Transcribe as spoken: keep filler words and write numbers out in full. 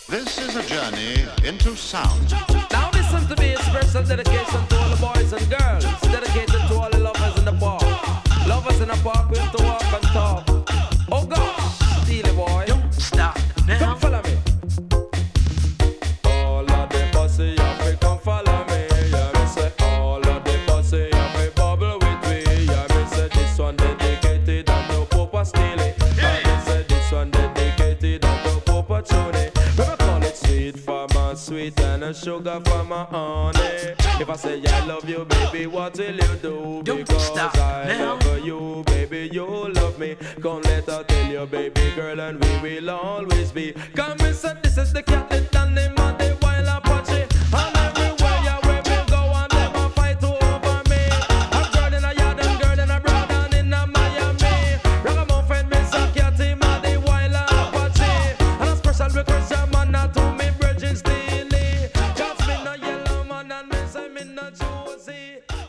This is a journey into sound. Now listen to me, a special dedication to all the boys and girls. Dedicated to all the lovers in the park. Lovers in the park, we have to walk and talk. Oh gosh, Steely boy. Don't stop now. Come follow me. All of the bossy, yeah, we come follow me. Yeah, me say all of the bossy, yeah, we bubble with me. Yeah, me say this one dedicated and no Papa Steely. Yeah, me say this one dedicated and no Papa Tony. We call it sweet for my sweet and a sugar for my honey. If I say I love you, baby, what will you do? Don't Because stop I now. love you, baby, you love me. Come let her tell you, baby girl, and we will always be. Come and say this is the cat that done the muddy while Apache. And everywhere you where me go and them a fight over me. A girl in a yard and girl in a broad and in a Miami. Ragamuffin, Miss a catty, muddy while Apache. And a special request, your man, not to me, Virgin Steely. Cause me no yellow man and me say me no choosy.